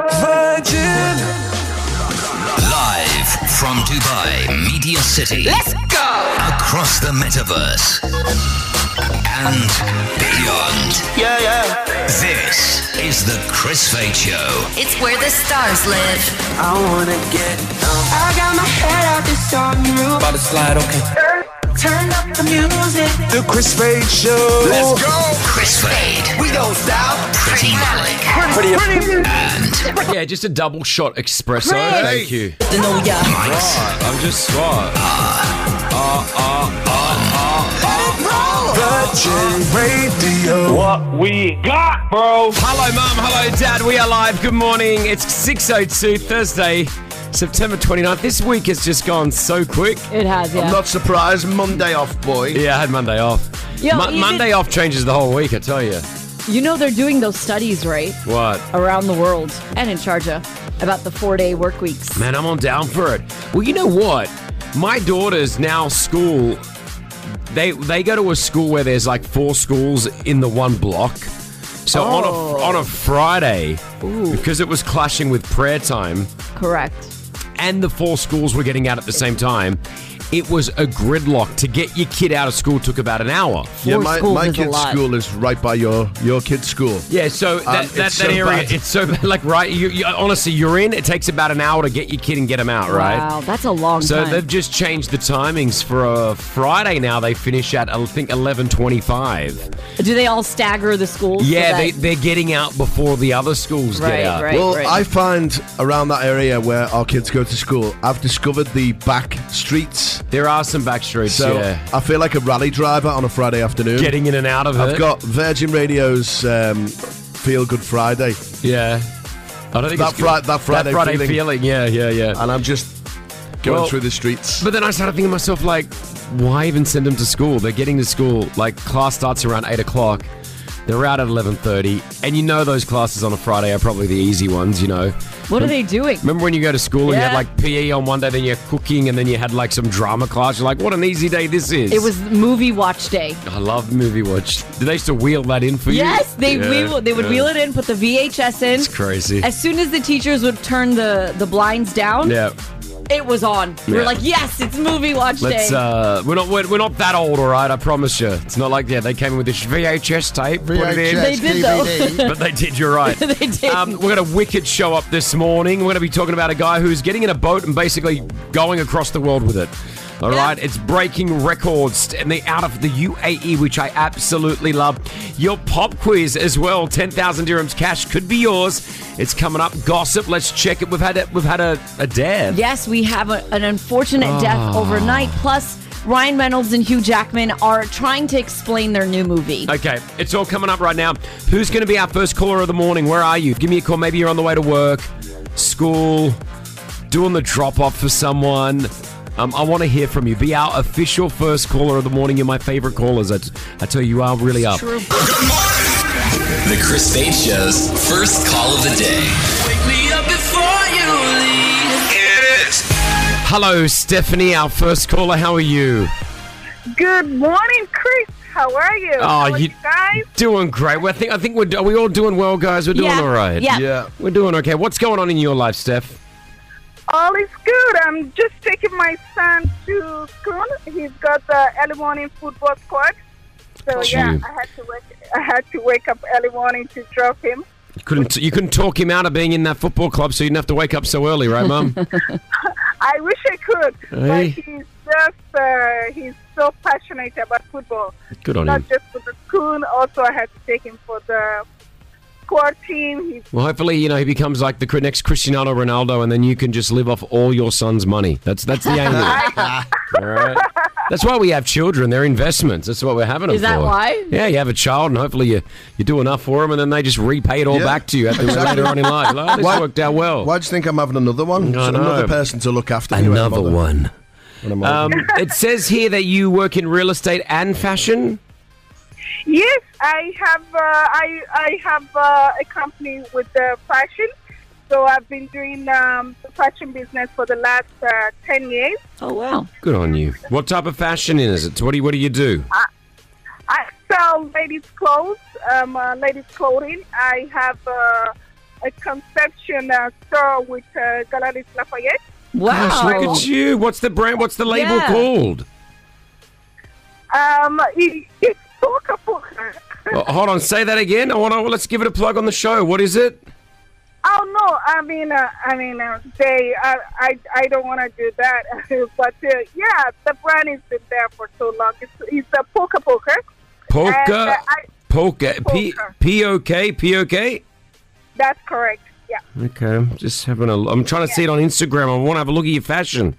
Virgin. Live from Dubai Media City. Let's go. Across the metaverse and beyond. Yeah. This is the Chris Fade Show. It's where the stars live. I wanna get I got my head out the sunroof. About to slide, okay. Turn up the music. The Chris Fade Show. Let's go. Chris Fade. We don't stop. Pretty Malik. Pretty. And Yeah, just a double shot espresso. Thank you. Mike's I'm just smart. Virgin Radio. What we got, bro? Hello, Mum. Hello, Dad. We are live. Good morning. It's 6:02, Thursday, September 29th. This week has just gone so quick. It has, yeah. I'm not surprised. Monday off, boy. Yeah, I had Monday off. Yo, even- Monday off changes the whole week, I tell you. You know they're doing those studies, right? What? Around the world and in Sharjah about the 4-day work weeks. Man, I'm on down for it. Well, you know what? My daughter's now school. They go to a school where there's like 4 schools in the one block. So on a Friday, because it was clashing with prayer time, Correct. and the 4 schools were getting out at the same time, it was a gridlock. To get your kid out of school took about an hour. Yeah, 4 my schools is a kid's lot. school is right by your kid's school. Yeah, so that it's so area, bad. it's so like right. You honestly, you're in. It takes about an hour to get your kid and get them out, right? Wow, that's a long So time. they've just changed the timings for a Friday now. They finish at I think 11:25. Do they all stagger the schools? so Yeah, that- they're getting out before the other schools Right, get out. right. Well, I find around that area where our kids go to school, I've discovered the back streets. There are some back streets. So Yeah, I feel like a rally driver on a Friday afternoon. getting in and out of it. I've got Virgin Radio's Feel Good Friday. Yeah, I don't think That it's good. That Friday feeling. Yeah. And I'm just going Well, through the streets. But then I started thinking to myself, like, why even send them to school? They're getting to school, like, class starts around 8 o'clock. They're out at 11:30. And you know those classes on a Friday are probably the easy ones, you know. What are they doing? Remember when you go to school and you had, Yeah. like, PE on one day, then you're cooking, and then you had, like, some drama class. You're like, what an easy day this is. It was movie watch day. I love movie watch. Did they used to wheel that in for you? Yes, they would wheel it in, put the VHS in. It's crazy. As soon as the teachers would turn the blinds down, Yeah. it was on. We Yeah. were like, yes, it's movie watch Let's day. we're not that old, all right, I promise you. It's not like they came in with this VHS tape, put it in. They did, though. But they did, you're right. They did. We've got a wicked show up this morning. We're going to be talking about a guy who's getting in a boat and basically going across the world with it. All right, it's breaking records and they out of the UAE, which I absolutely love. Your pop quiz as well, 10,000 dirhams cash could be yours. It's coming up. Gossip, let's check it. We've had a death. Yes, we have an unfortunate death Ah. overnight. Plus, Ryan Reynolds and Hugh Jackman are trying to explain their new movie. Okay, it's all coming up right now. Who's going to be our first caller of the morning? Where are you? Give me a call. Maybe you're on the way to work, school, doing the drop-off for someone. I want to hear from you. Be our official first caller of the morning. You're my favorite callers. I tell you are really up. True. the Chris Fade Show's first call of the day. Wake me up before you leave. It is. Hello, Stephanie, our first caller. How are you? Good morning, Chris. How are you? How are you guys? Doing great. Well, I think are we all doing well, guys? We're doing Yeah. all right. Yeah. We're doing okay. What's going on in your life, Steph? All is good. I'm just taking my son to school. He's got the early morning football squad. So Gee. I had to wake up early morning to drop him. You couldn't talk him out of being in that football club, so you didn't have to wake up so early, right, Mum? I wish I could, Hey. but he's so passionate about football. Good on Not him. just for the school, also I had to take him for the squad team. He's Well, hopefully, he becomes like the next Cristiano Ronaldo, and then you can just live off all your son's money. That's the aim. All right. That's why we have children. They're investments. That's what we're having them Is that for. why? Yeah, you have a child, and hopefully you do enough for them, and then they just repay it all Yeah. back to you later on in life. Like, this Why- worked out well. Why do you think I'm having another one? I know. Another person to look after me when I'm Another older. one. When I'm older. It says here that you work in real estate and fashion. Yes, I have a company with the fashion. So I've been doing the fashion business for the last 10 years. Oh, wow. Good on you. What type of fashion is it? What do you do? I sell ladies' clothes, ladies' clothing. I have a a conception store with Galeries Lafayette. Wow. Gosh, look at you. What's the brand? What's the label called? It's Poker Poker. Hold on, say that again. Let's give it a plug on the show. What is it? Oh no! I don't want to do that. But yeah, the brand has been there for so long. It's a Poker Poker. Poker. Poker. P-O-K. P-O-K. That's correct. Yeah. Okay, I'm just having I'm trying to see it on Instagram. I want to have a look at your fashion.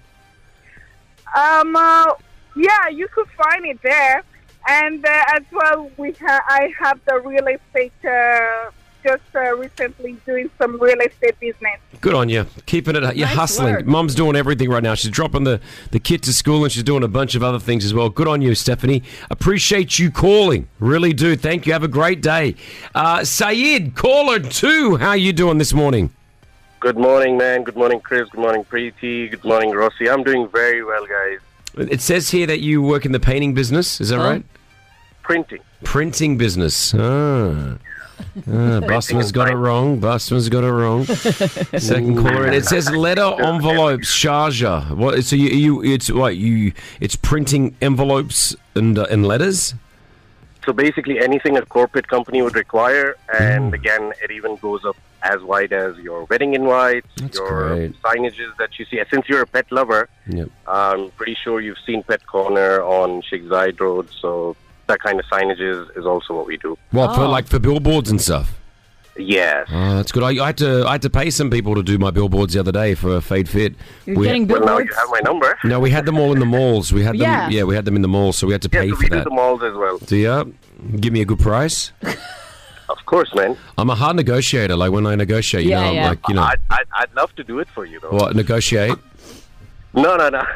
Yeah, you could find it there, and as well, I have the real estate. Just recently doing some real estate business. Good on you. Keeping it. You're Nice hustling. work. Mum's doing everything right now. She's dropping the kid to school and she's doing a bunch of other things as well. Good on you, Stephanie. Appreciate you calling. Really do. Thank you. Have a great day. Sayed, caller 2. How are you doing this morning? Good morning, man. Good morning, Chris. Good morning, Preeti. Good morning, Rossi. I'm doing very well, guys. It says here that you work in the painting business. Is that right? Printing. Printing business. Busman's got it wrong. Busman's got it wrong. Second caller, and it says letter envelopes, Sharjah. What? So it's printing envelopes and letters. So basically, anything a corporate company would require, and again, it even goes up as wide as your wedding invites, your great. signages that you see. Since you're a pet lover, I'm pretty sure you've seen Pet Corner on Sheikh Zayed Road. So that kind of signages is also what we do. What for billboards and stuff? Yes. Oh, that's good. I had to pay some people to do my billboards the other day for a Fade Fit. You're getting Well, now billboards? you have my number. No, we had them all in the malls. We had them. Yeah. Yeah, we had them in the malls, so we had to Yeah, pay so for we do that. the malls as well. Do you? Give me a good price. Of course, man. I'm a hard negotiator. Like when I negotiate, Yeah, I'm yeah. like, I'd love to do it for you, though. what negotiate? No.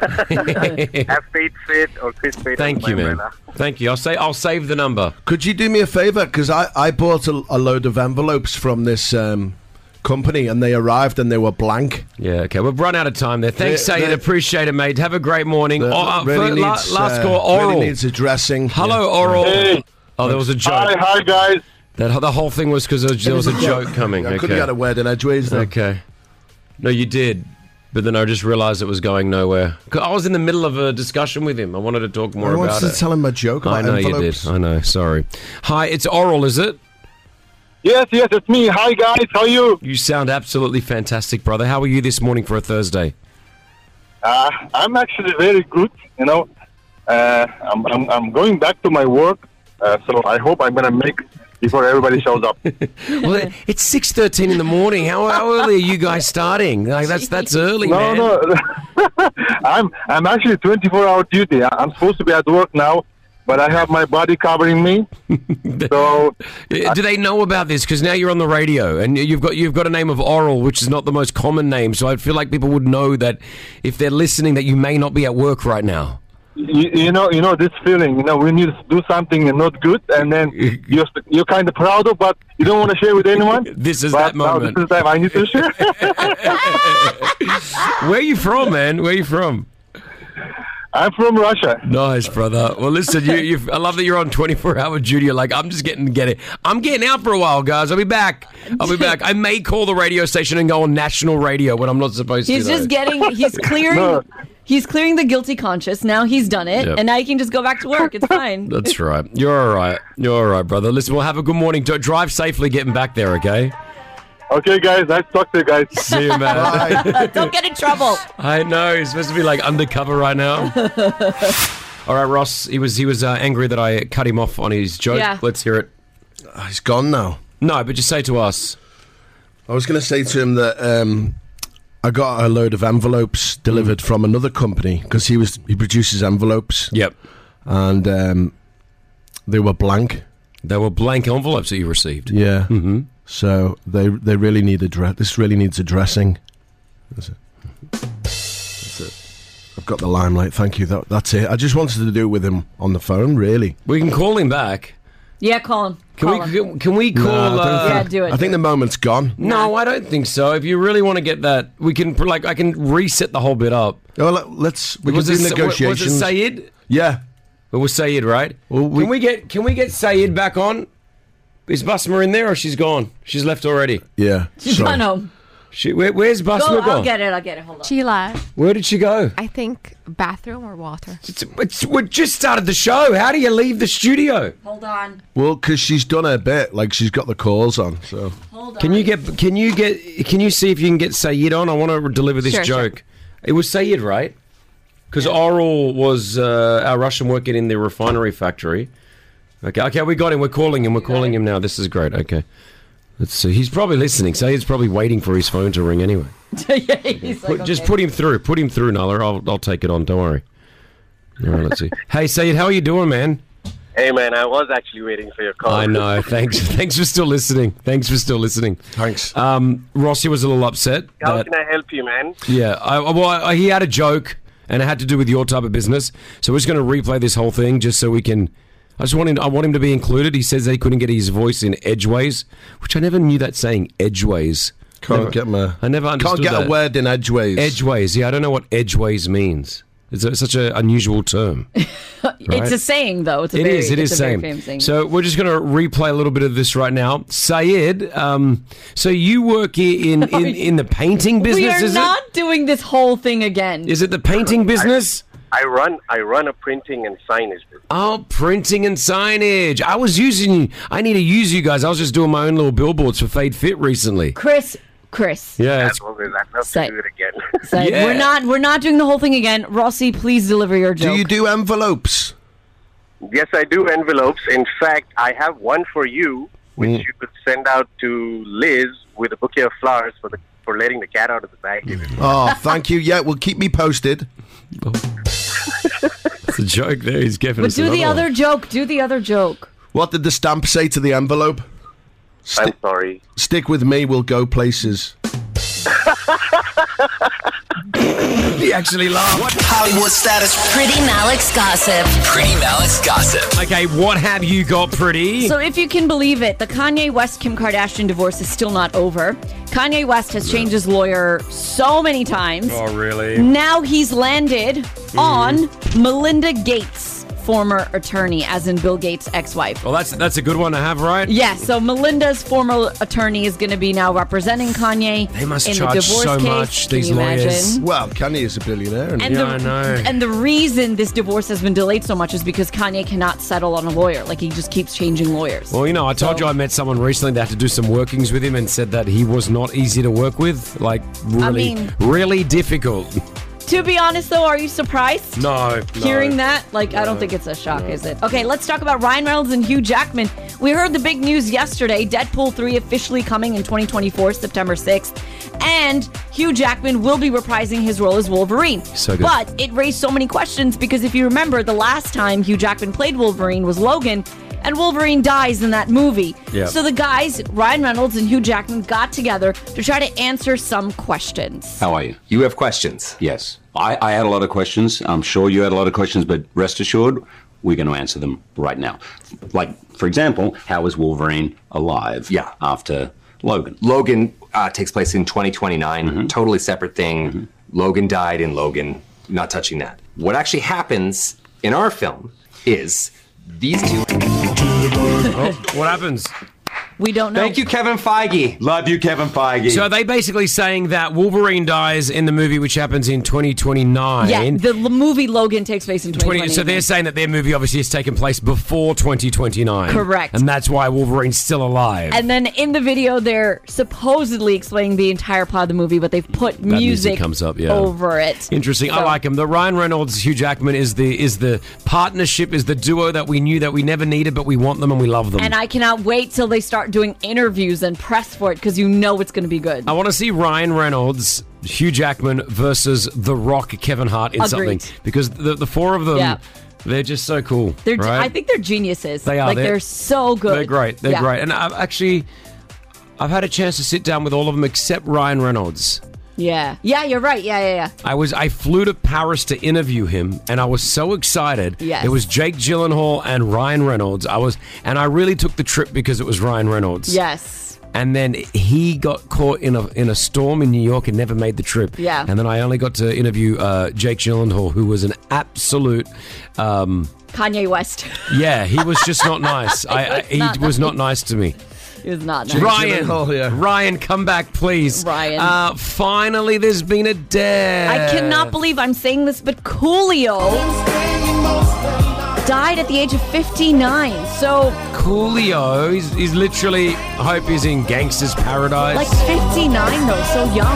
Have Fade Fit or Chris Fade. Thank you, man. Thank you. I'll save the number. Could you do me a favour? Because I bought a load of envelopes from this company and they arrived and they were blank. Yeah, okay. We've run out of time there. Thanks, They- Sayed. Appreciate it, mate. Have a great morning. Really needs, last call, Oral. Really needs addressing. Hello, Oral. Hey. Oh, there was a joke. Hi, guys. The whole thing was because there was a joke coming. I couldn't get a word in edgeways though. Okay. No, you did. But then I just realised it was going nowhere. 'Cause I was in the middle of a discussion with him. I wanted to talk more I wanted about to it. tell him a joke about I know envelopes. you did. I know. Sorry. Hi, it's Oral, is it? Yes, it's me. Hi, guys. How are you? You sound absolutely fantastic, brother. How are you this morning for a Thursday? I'm actually very good. You know, I'm going back to my work, so I hope I'm gonna make before everybody shows up. Well, it's 6:13 in the morning. How early are you guys starting? Like that's early, man. No. I'm actually 24-hour duty. I'm supposed to be at work now, but I have my body covering me. So Do they know about this? Because now you're on the radio and you've got a name of Oral, which is not the most common name. So I feel like people would know that if they're listening, that you may not be at work right now. you know this feeling. You know, when you do something not good, and then you're kind of proud of, but you don't want to share with anyone. This is But that now moment. this is the time I need to share. Where are you from, man? Where are you from? I'm from Russia. Nice, brother. Well, listen, I love that you're on 24-hour duty. You're like, I'm just getting I'm getting out for a while, guys. I'll be back. I may call the radio station and go on national radio when I'm not supposed to. He's just he's clearing. No. He's clearing the guilty conscience. Now he's done it, Yep. and now he can just go back to work. It's fine. That's right. You're all right. You're all right, brother. Listen, we'll have a good morning. Drive safely getting back there, okay? Okay, guys. Nice to talk to you guys. See you, man. Don't get in trouble. I know. He's supposed to be like undercover right now. All right, Ross. He was angry that I cut him off on his joke. Yeah. Let's hear it. He's gone now. No, but just say to us. I was going to say to him that I got a load of envelopes delivered from another company because he produces envelopes. Yep. And they were blank. There were blank envelopes that you received. Yeah. Mm-hmm. So they really need this really needs addressing. That's it. I've got the limelight. Thank you. That's it. I just wanted to do it with him on the phone. Really. We can call him back. Yeah, call him. Can we call? No, I don't Yeah, do it. I think the moment's gone. No, I don't think so. If you really want to get that, we can. I can reset the whole bit up. Well, we can do negotiations. Was it Sayed? Yeah. It was Sayed, right? Well, can we get Sayed back on? Is Basma in there or she's gone? She's left already. Yeah. She's gone home. Where's Basma gone? I'll get it. Hold on. She left. Where did she go? I think bathroom or water. We just started the show. How do you leave the studio? Hold on. Well, because she's done her bit. Like, she's got the calls on, so... Hold on. Can you see if you can get Sayed on? I want to deliver this joke. Sure. It was Sayed, right? Because Oral was our Russian working in the refinery factory. Okay, we got him. We're calling him now. This is great. Okay. Let's see. He's probably listening. Sayed's probably waiting for his phone to ring anyway. Just put him through. Put him through, Nala. I'll take it on. Don't worry. All right, let's see. Hey, Sayed, how are you doing, man? Hey, man, I was actually waiting for your call. I know. Thanks for still listening. Thanks. Rossi was a little upset. How can I help you, man? Yeah. He had a joke, and it had to do with your type of business. So we're just going to replay this whole thing just so we can... I want him to be included. He says they couldn't get his voice in edgeways, which I never knew that saying, edgeways. I never understood Can't get that. a word in edgeways. Edgeways, yeah, I don't know what edgeways means. It's such an unusual term. Right? It's a saying, though. It is saying. So we're just going to replay a little bit of this right now. Sayed, so you work in the painting business, We are not doing this whole thing again. Is it the painting business? I run a printing and signage business. Oh, printing and signage. I need to use you guys. I was just doing my own little billboards for Fade Fit recently. Chris. Yeah. I'd love to do it again. Yeah. We're not doing the whole thing again. Rossi, please deliver your joke. Do you do envelopes? Yes, I do envelopes. In fact, I have one for you, which you could send out to Liz with a bouquet of flowers for letting the cat out of the bag. Oh, thank you. Yeah, well, keep me posted. It's a joke there. He's giving us do the other joke. Do the other joke. What did the stamp say to the envelope? I'm sorry. Stick with me, we'll go places. He actually laughed. What Hollywood status? Pretty Malik's gossip. Pretty Malik's gossip. Okay, what have you got, Pretty? So if you can believe it, the Kanye West-Kim Kardashian divorce is still not over. Kanye West has changed his lawyer so many times. Oh, really? Now he's landed on Melinda Gates, former attorney, as in Bill Gates' ex-wife. Well, that's a good one to have, right? Yeah, so Melinda's former attorney is going to be now representing Kanye. They must in charge the divorce so case. much, Can these you lawyers. imagine? Well, Kanye is a billionaire. And I know. And the reason this divorce has been delayed so much is because Kanye cannot settle on a lawyer. Like, he just keeps changing lawyers. Well, I told you I met someone recently that had to do some workings with him and said that he was not easy to work with. Like, really difficult. To be honest, though, are you surprised? No. Hearing that? Like, I don't think it's a shock, is it? Okay, let's talk about Ryan Reynolds and Hugh Jackman. We heard the big news yesterday. Deadpool 3 officially coming in 2024, September 6th. And Hugh Jackman will be reprising his role as Wolverine. So good. But it raised so many questions because if you remember, the last time Hugh Jackman played Wolverine was Logan. And Wolverine dies in that movie. Yep. So the guys, Ryan Reynolds and Hugh Jackman, got together to try to answer some questions. How are you? You have questions? Yes. I had a lot of questions. I'm sure you had a lot of questions, but rest assured, we're going to answer them right now. Like, for example, how is Wolverine alive after Logan? Logan takes place in 2029. Totally separate thing. Logan died in Logan. Not touching that. What actually happens in our film is these two... What happens? We don't know. Thank you, Kevin Feige. Love you, Kevin Feige. So are they basically saying that Wolverine dies in the movie which happens in 2029? Yeah, the movie Logan takes place in 2029. So they're saying that their movie obviously has taken place before 2029. Correct. And that's why Wolverine's still alive. And then in the video, they're supposedly explaining the entire plot of the movie, but they've put music comes up, over it. Interesting. So, I like him. The Ryan Reynolds, Hugh Jackman is the partnership, is the duo that we knew that we never needed, but we want them and we love them. And I cannot wait till they start doing interviews and press for it because it's going to be good. I want to see Ryan Reynolds, Hugh Jackman versus The Rock, Kevin Hart in something. Because the four of them, they're just so cool. Right? I think they're geniuses. They are. Like, they're so good. They're great. They're great. And I've had a chance to sit down with all of them except Ryan Reynolds. Yeah, you're right. Yeah. I flew to Paris to interview him, and I was so excited. Yes. It was Jake Gyllenhaal and Ryan Reynolds. I really took the trip because it was Ryan Reynolds. Yes. And then he got caught in a storm in New York and never made the trip. Yeah. And then I only got to interview Jake Gyllenhaal, who was an absolute Kanye West. Yeah, he was just not nice. He was not nice to me. He was not nice. Ryan, come back, please. Ryan. Finally, there's been a death. I cannot believe I'm saying this, but Coolio died at the age of 59. So Coolio, he's literally, I hope he's in Gangster's Paradise. Like 59 though, so young.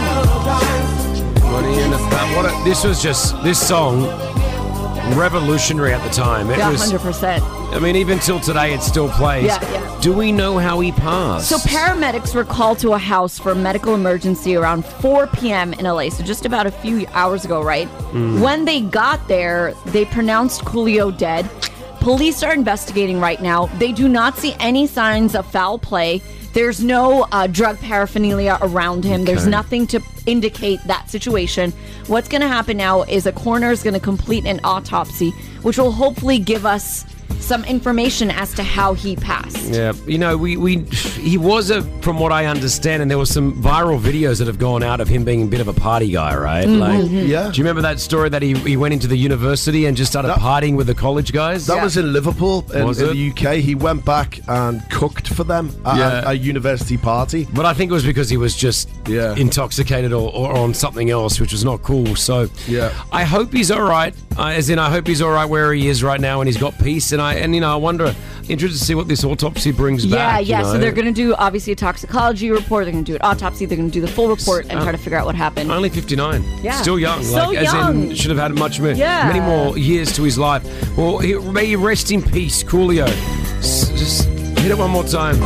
This was just, this song, revolutionary at the time. It was 100%. I mean, even till today, it still plays. Yeah. Do we know how he passed? So paramedics were called to a house for a medical emergency around 4 p.m. in LA, so just about a few hours ago, right? When they got there, they pronounced Coolio dead. Police are investigating right now. They do not see any signs of foul play. There's no drug paraphernalia around him. There's nothing to indicate that situation. What's going to happen now is a coroner is going to complete an autopsy, which will hopefully give us some information as to how he passed. Yeah, you know, he was from what I understand, and there was some viral videos that have gone out of him being a bit of a party guy, right? Yeah. Do you remember that story that he went into the university and just started partying with the college guys? That was in Liverpool, in the UK. He went back and cooked for them at a university party. But I think it was because he was just intoxicated or on something else, which was not cool. So I hope he's all right. I hope he's all right where he is right now and he's got peace. And I wonder, interested to see what this autopsy brings back. Yeah. So they're going to do, obviously, a toxicology report. They're going to do an autopsy. They're going to do the full report and try to figure out what happened. Only 59. Yeah. Still young. So young. As in, should have had many more years to his life. Well, may he rest in peace, Coolio. Just hit it one more time.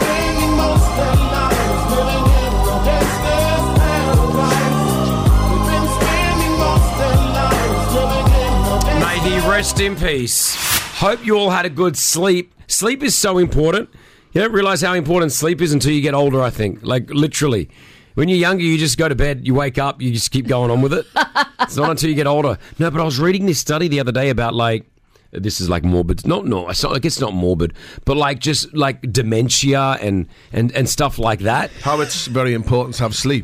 May he rest in peace. Hope you all had a good sleep. Sleep is so important. You don't realize how important sleep is until you get older, I think. Like, literally. When you're younger, you just go to bed, you wake up, you just keep going on with it. It's not until you get older. No, but I was reading this study the other day about, like, this is like morbid. I guess not morbid, but like just like dementia and stuff like that. How it's very important to have sleep.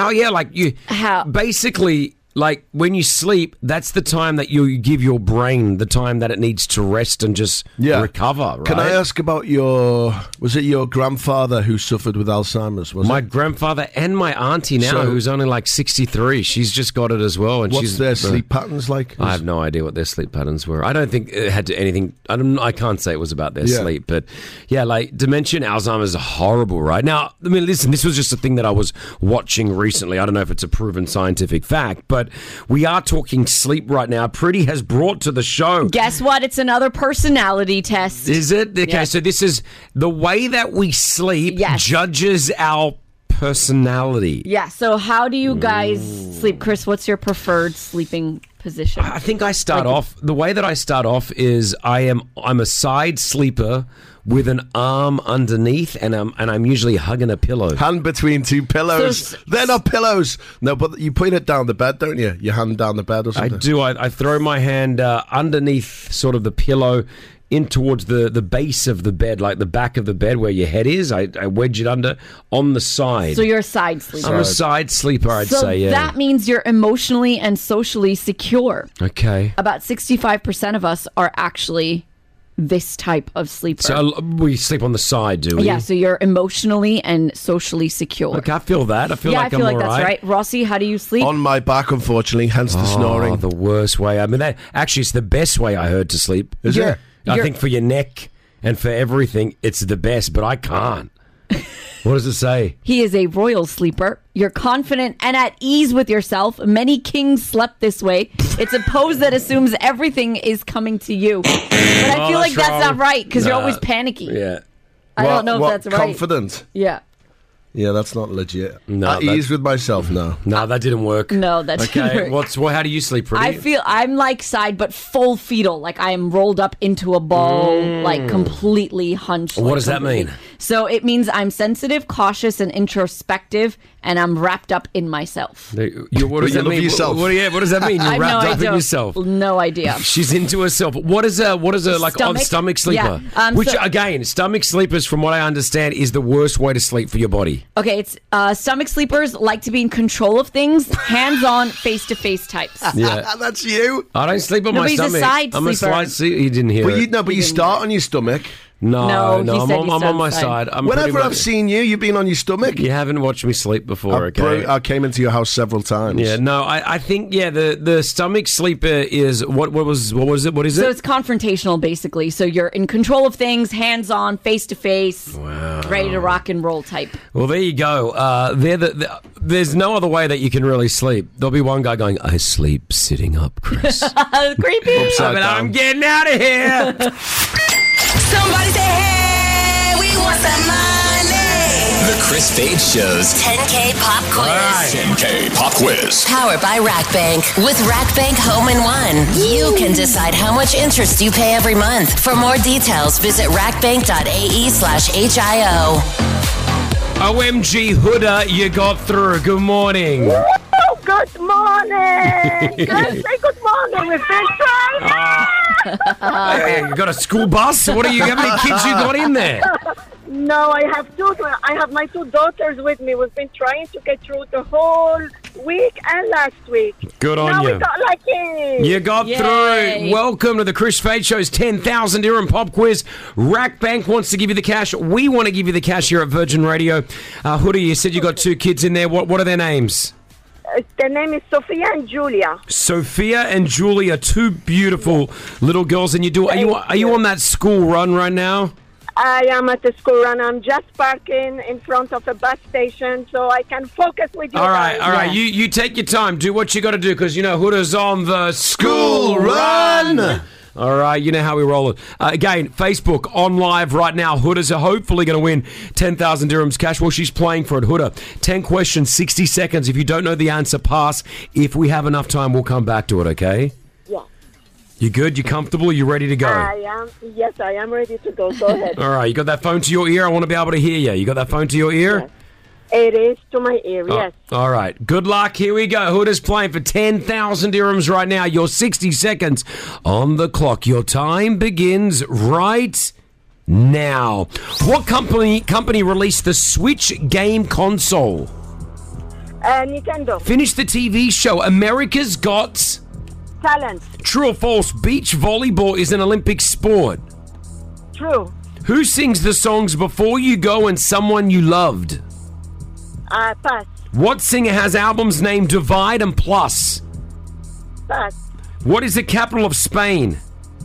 Basically, like when you sleep, that's the time that you give your brain the time that it needs to rest and just recover, right? Can I ask about was it your grandfather who suffered with Alzheimer's? My grandfather and my auntie now, who's only like 63. She's just got it as well. And what's their sleep patterns like? I have no idea what their sleep patterns were. I don't think it had anything. I can't say it was about their sleep, but like dementia and Alzheimer's are horrible, right? Now, I mean, listen, this was just a thing that I was watching recently. I don't know if it's a proven scientific fact, but we are talking sleep right now. Pretty has brought to the show. Guess what? It's another personality test. Is it? Okay, so this is the way that we sleep judges our personality. Yeah, so how do you guys sleep? Chris, what's your preferred sleeping position? I think I start off, the way that I start off is I'm a side sleeper with an arm underneath, and I'm usually hugging a pillow. Hand between two pillows. They're not pillows. No, but you put it down the bed, don't you? Your hand down the bed or something? I do. I throw my hand underneath sort of the pillow in towards the base of the bed, like the back of the bed where your head is. I wedge it under on the side. So you're a side sleeper. I'm a side sleeper, I'd say, yeah. So that means you're emotionally and socially secure. Okay. About 65% of us are actually this type of sleeper. So we sleep on the side, do we? Yeah, so you're emotionally and socially secure. Okay, I feel that. I feel like I'm all right. Yeah, I feel like that's right. Rossi, how do you sleep? On my back, unfortunately, hence the snoring. The worst way. I mean, actually, it's the best way I heard to sleep. Is it? I think for your neck and for everything, it's the best, but I can't. What does it say? He is a royal sleeper. You're confident and at ease with yourself. Many kings slept this way. It's a pose that assumes everything is coming to you. But I feel like that's not right because you're always panicky. Yeah. I don't know if that's right. Confident? Yeah. Yeah, that's not legit. No, at ease with myself, no. No, that didn't work. No, that didn't work. How do you sleep, Pretty? I'm like side, but full fetal. Like I am rolled up into a ball, like completely hunched. What does that mean? So it means I'm sensitive, cautious, and introspective, and I'm wrapped up in myself. What does that mean? Yourself. What does that mean? You're wrapped up in yourself. No idea. She's into herself. What is a like stomach sleeper? Yeah. Which again, stomach sleepers, from what I understand, is the worst way to sleep for your body. Okay, it's stomach sleepers like to be in control of things, hands-on, face-to-face types. Yeah. That's you. I don't sleep on No, my but he's a stomach. side I'm a sleeper. side sleeper. You didn't hear it. But you start on your stomach. No, No, he said I'm he's on my side. side. I'm Whenever pretty I've much- seen you, you've been on your stomach. You haven't watched me sleep before, okay? I came into your house several times. Yeah, no, I think the stomach sleeper is what is it? What is So it? it's confrontational, basically. So you're in control of things, hands-on, face-to-face, ready to rock and roll type. Well, there you go. There's no other way that you can really sleep. There'll be one guy going, "I sleep sitting up, Chris." Creepy. I'm getting out of here. Somebody say, hey, we want some money. The Chris Fade Show's 10K pop quiz. 10K Pop Quiz. Powered by RackBank. With RackBank Home in One, you can decide how much interest you pay every month. For more details, visit rackbank.ae/HIO. OMG Huda, you got through. Good morning. Oh, good morning. Guys, say good morning. We've been trying. Hey, you got a school bus? How many kids you got in there? No, I have my two daughters with me. We've been trying to get through the whole week and last week. Good on now you. we got lucky. You got through. Welcome to the Chris Fade Show's 10,000 dirham pop quiz. RackBank wants to give you the cash. We want to give you the cash here at Virgin Radio. Huda, you said you got two kids in there. What are their names? Their name is Sophia and Julia. Sophia and Julia, two beautiful little girls. And are you on that school run right now? I am at the school run. I'm just parking in front of a bus station so I can focus with you. All right. guys. You take your time. Do what you got to do because, Huda's on the school run. All right, you know how we roll it. Again, Facebook on live right now. Huda's hopefully going to win 10,000 dirhams cash. Well, she's playing for it. Huda, 10 questions, 60 seconds. If you don't know the answer, pass. If we have enough time, we'll come back to it, okay? Yeah. You good? You comfortable? You ready to go? I am. Yes, I am ready to go. Go ahead. All right, you got that phone to your ear? I want to be able to hear you. You got that phone to your ear? Yes. It is to my ear, yes. All right. Good luck. Here we go. Huda's playing for 10,000 dirhams right now. Your 60 seconds on the clock. Your time begins right now. What company released the Switch game console? Nintendo. Finish the TV show America's Got Talent. True or false? Beach volleyball is an Olympic sport. True. Who sings the songs Before You Go and Someone You Loved? Pass. What singer has albums named Divide and Plus? Pass. What is the capital of Spain?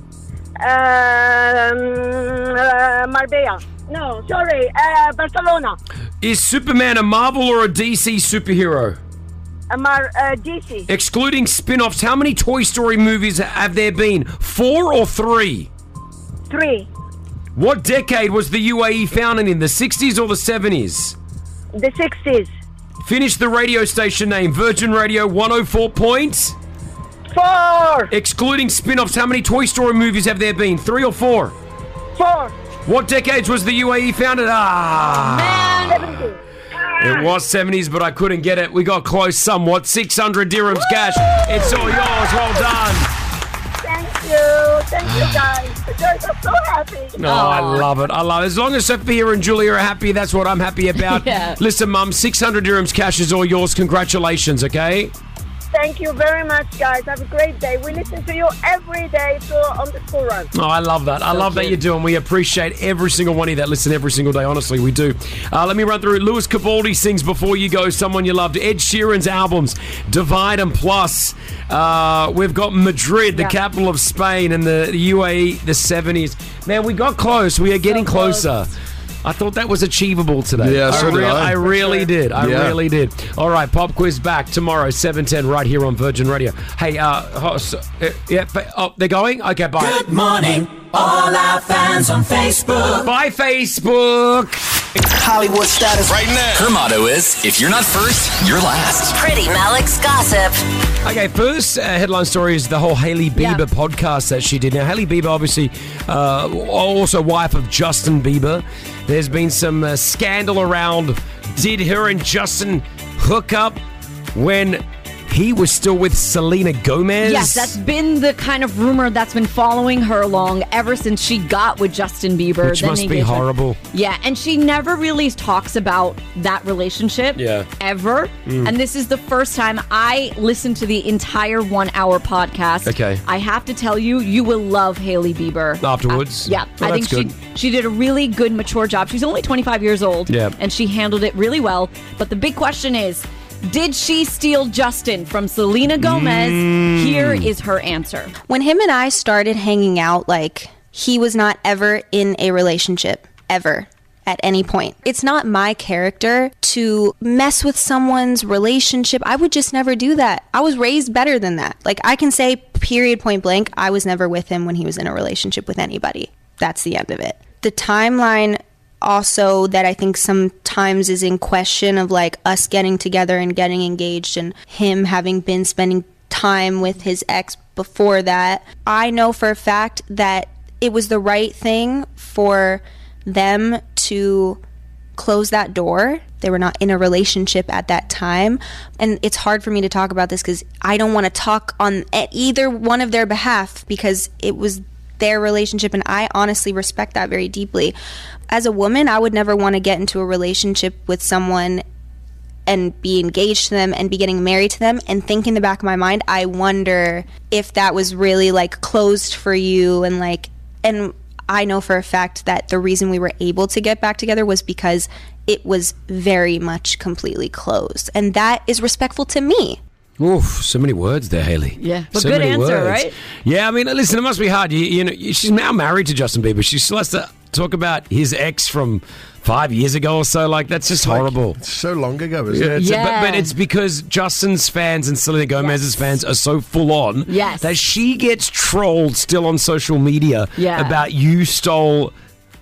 Marbella. No, sorry. Barcelona. Is Superman a Marvel or a DC superhero? DC. Excluding spin-offs, how many Toy Story movies have there been? 4 or 3? 3. What decade was the UAE founded in? The 60s or the 70s? The 60s. Finish the radio station name. Virgin Radio 104 points. 4. Excluding spin-offs, how many Toy Story movies have there been? 3 or 4? 4. What decades was the UAE founded? 70. It was 70s, but I couldn't get it. We got close somewhat. 600 dirhams cash. It's all yours. Well done. Thank you. Thank you, guys. You guys are so happy. No, I love it. I love it. As long as Sophia and Julia are happy, that's what I'm happy about. Yeah. Listen, Mum, 600 dirhams cash is all yours. Congratulations, okay? Thank you very much, guys. Have a great day. We listen to you every day on the school run. Oh, I love that. I love that you do, and we appreciate every single one of you that listen every single day. Honestly, we do. Let me run through it. Lewis Capaldi sings Before You Go, Someone You Loved. Ed Sheeran's albums, Divide and Plus. We've got Madrid, the capital of Spain, and the UAE, the 70s. Man, we got close. We are getting closer. I thought that was achievable today. Yeah, so did I. I really did. I Yeah. really did. All right, pop quiz back tomorrow, 7:10, right here on Virgin Radio. Hey, they're going? Okay, bye. Good morning, all our fans on Facebook. Bye, Facebook. Hollywood status right now. Her motto is, if you're not first, you're last. Pretty Malik's gossip. Okay, first headline story is the whole Hailey Bieber podcast that she did. Now, Hailey Bieber, obviously, also wife of Justin Bieber. There's been some scandal around, did her and Justin hook up when he was still with Selena Gomez. Yes, that's been the kind of rumor that's been following her along ever since she got with Justin Bieber. Which must be horrible. Yeah, and she never really talks about that relationship ever. And this is the first time I listened to the entire 1 hour podcast. Okay. I have to tell you, you will love Hailey Bieber. Afterwards? Yeah. Well, I think she did a really good, mature job. She's only 25 years old. Yeah. And she handled it really well. But the big question is, did she steal Justin from Selena Gomez? Here is her answer. When him and I started hanging out, like, he was not ever in a relationship, ever, at any point. It's not my character to mess with someone's relationship. I would just never do that. I was raised better than that. Like, I can say, period, point blank, I was never with him when he was in a relationship with anybody. That's the end of it. The timeline also that I think sometimes is in question of like us getting together and getting engaged and him having been spending time with his ex before that. I know for a fact that it was the right thing for them to close that door. They were not in a relationship at that time. And it's hard for me to talk about this because I don't want to talk on either one of their behalf because it was their relationship, and I honestly respect that very deeply. As a woman, I would never want to get into a relationship with someone and be engaged to them and be getting married to them and think in the back of my mind, I wonder if that was really like closed for you, and I know for a fact that the reason we were able to get back together was because it was very much completely closed, and that is respectful to me. Oof, so many words there, Hailey. Yeah, but so good many answer, words. right? Yeah, I mean, listen, it must be hard. You know, she's now married to Justin Bieber. She still has to talk about his ex from 5 years ago or so. Like, that's just horrible. It's so long ago, isn't it? But it's because Justin's fans and Selena Gomez's fans are so full on that she gets trolled still on social media about you stole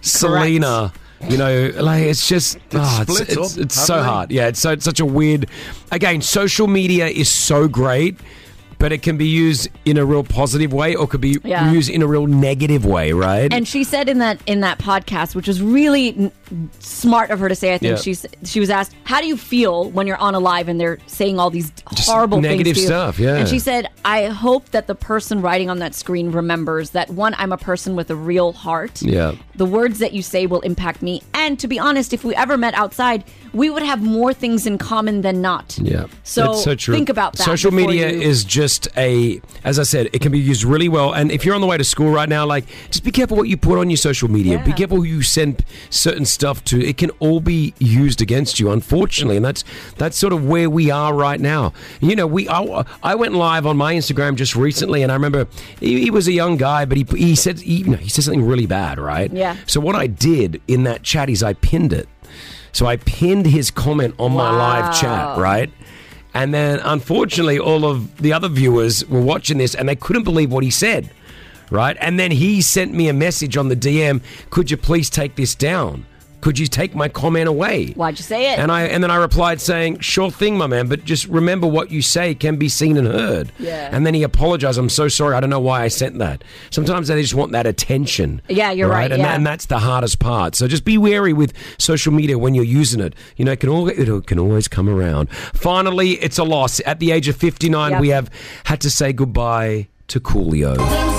Selena. You know, like, it's just it's so hard. Yeah, it's such a weird. Again, social media is so great, but it can be used in a real positive way or could be used in a real negative way, right? And she said in that podcast, which was really smart of her to say, I think she was asked, how do you feel when you're on a live and they're saying all these horrible negative things to you? stuff, yeah. And she said, I hope that the person writing on that screen remembers that, one, I'm a person with a real heart. Yeah. The words that you say will impact me. And to be honest, if we ever met outside, we would have more things in common than not. Yeah. So, it's so true. Think about that. Social media is just as I said, it can be used really well. And if you're on the way to school right now, like, just be careful what you put on your social media. Be careful who you send certain stuff to. It can all be used against you, unfortunately. And that's sort of where we are right now. You know, I went live on my Instagram just recently, and I remember he was a young guy, but he said something really bad, right? Yeah. So what I did in that chat is I pinned it. So I pinned his comment on my live chat, right? And then, unfortunately, all of the other viewers were watching this, and they couldn't believe what he said, right? And then he sent me a message on the DM, could you please take this down? Could you take my comment away? Why'd you say it? And then I replied saying, sure thing, my man, but just remember what you say can be seen and heard. Yeah. And then he apologized. I'm so sorry. I don't know why I sent that. Sometimes they just want that attention. Yeah, you're right. And that's the hardest part. So just be wary with social media when you're using it. You know, it can always come around. Finally, it's a loss. At the age of 59, we have had to say goodbye to Coolio.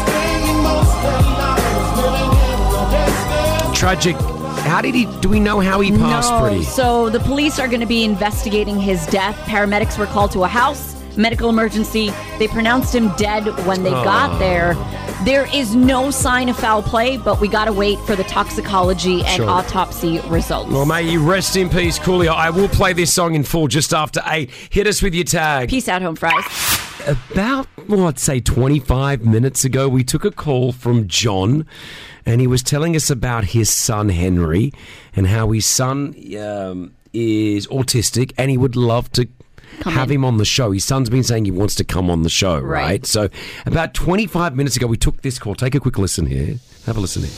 Tragic. Do we know how he passed, Pretty? So the police are going to be investigating his death. Paramedics were called to a house, medical emergency. They pronounced him dead when they got there. There is no sign of foul play, but we got to wait for the toxicology and autopsy results. Well, may you rest in peace, Coolio. I will play this song in full just after 8. Hit us with your tag. Peace out, home fries. About, I'd say 25 minutes ago, we took a call from John, and he was telling us about his son, Henry, and how his son is autistic, and he would love to have him on the show. His son's been saying he wants to come on the show, right? So about 25 minutes ago, we took this call. Take a quick listen here. Have a listen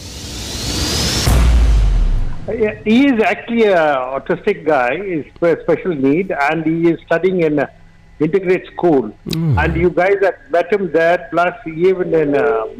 here. He is actually an autistic guy. He's a special need, and he is studying in integrate school. And you guys have met him there, plus even in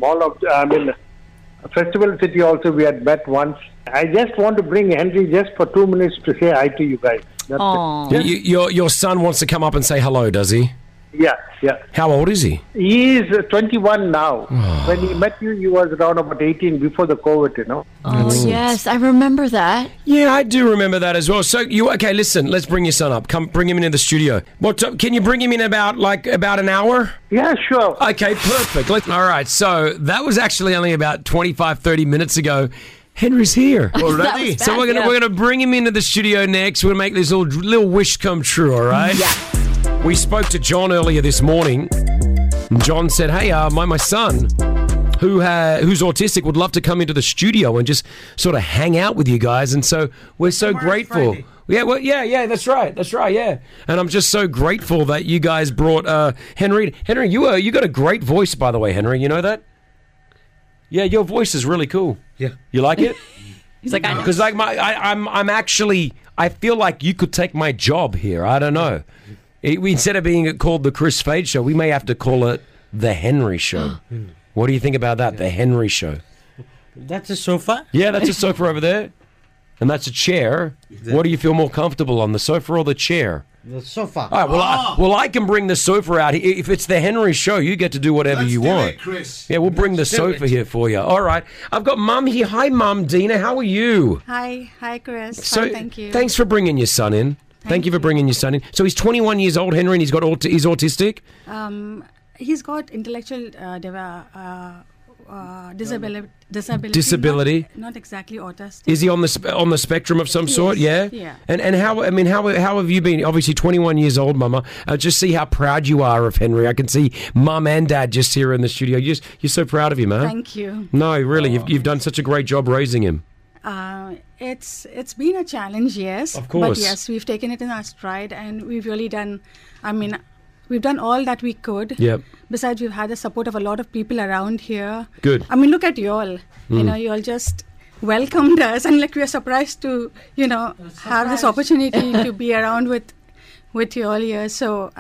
Festival City also we had met once. I just want to bring Henry just for 2 minutes to say hi to you guys. That's it. Your son wants to come up and say hello, does he? Yeah, yeah. How old is he? He is 21 now. When he met you, he was around about 18 before the COVID, you know. Oh, yes, I remember that. Yeah, I do remember that as well. So okay? Listen, let's bring your son up. Come, bring him into the studio. Can you bring him in about an hour? Yeah, sure. Okay, perfect. All right. So that was actually only about 25, 30 minutes ago. Henry's here already. So we're gonna bring him into the studio next. We're gonna make this little wish come true. All right. Yeah. We spoke to John earlier this morning. John said, "Hey, my son, who's autistic, would love to come into the studio and just sort of hang out with you guys." And so we're so grateful. Yeah, well, yeah, that's right, yeah. And I'm just so grateful that you guys brought Henry. Henry, you got a great voice, by the way, Henry. You know that? Yeah, your voice is really cool. Yeah, you like it? He's like, I know. Because like I'm actually, I feel like you could take my job here. I don't know. Instead of being called the Chris Fade Show, we may have to call it the Henry Show. What do you think about that? The Henry Show. That's a sofa? Yeah, that's a sofa over there. And that's a chair. What do you feel more comfortable on, the sofa or the chair? The sofa. All right, I can bring the sofa out. If it's the Henry Show, you get to do whatever you want. Chris. Yeah, we'll bring the sofa here for you. All right. I've got Mum here. Hi, Mum. Dina, how are you? Hi, Chris. So, Fine, thank you. Thanks for bringing your son in. Thank you for bringing your son in. So he's 21 years old, Henry, and he's autistic? He's got intellectual disability. Not exactly autistic. Is he on the spectrum of some sort? Yeah. Yeah. And how have you been? Obviously 21 years old, Mama. Just see how proud you are of Henry. I can see Mum and Dad just here in the studio. You're so proud of him, man. Thank you. No, really, you've done such a great job raising him. It's been a challenge, yes. Of course. But yes, we've taken it in our stride, and we've really done. We've done all that we could. Yep. Besides, we've had the support of a lot of people around here. Good. Look at you all. You all just welcomed us, and we're surprised to, have this opportunity to be around with you all here. So,